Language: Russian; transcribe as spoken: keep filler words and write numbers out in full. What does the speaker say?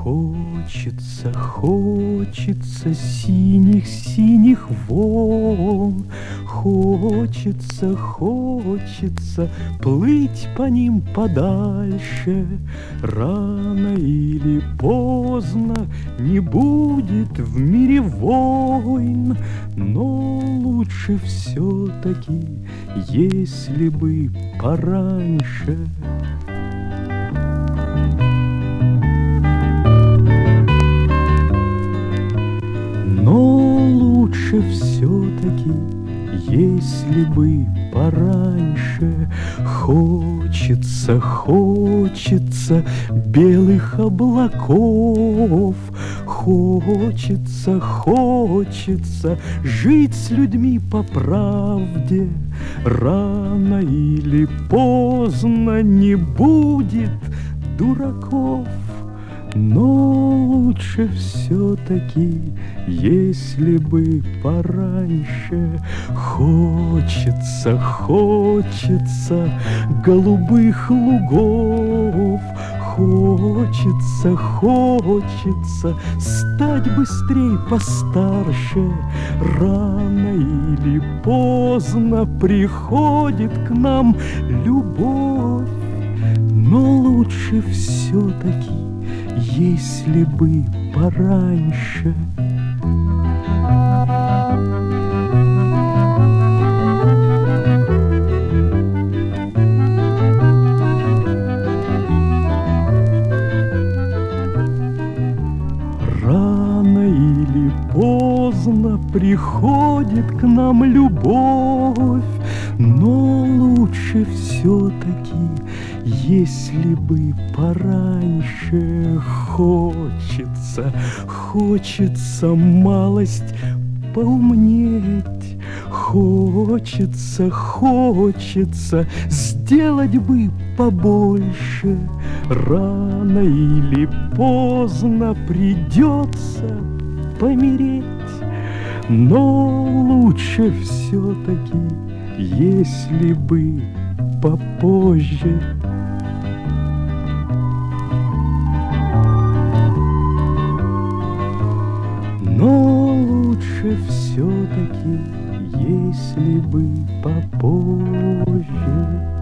Хочется, хочется синих-синих волн, Хочется, хочется плыть по ним подальше. Рано или поздно не будет в мире войн, но лучше все-таки, если бы пораньше. Но лучше все-таки, если бы пораньше. Хочется, хочется белых облаков, Хочется, хочется жить с людьми по правде. Рано или поздно не будет дураков, но лучше все-таки, если бы пораньше. Хочется, хочется голубых лугов, Хочется, хочется стать быстрей постарше. Рано или поздно приходит к нам любовь, но лучше все-таки, если бы пораньше. Рано или поздно приходит к нам любовь, но лучше все-таки, если бы пораньше. Хочется, хочется малость поумнеть, Хочется, хочется сделать бы побольше. Рано или поздно придется помереть, но лучше все-таки, если бы попозже. Но лучше все-таки, если бы попозже.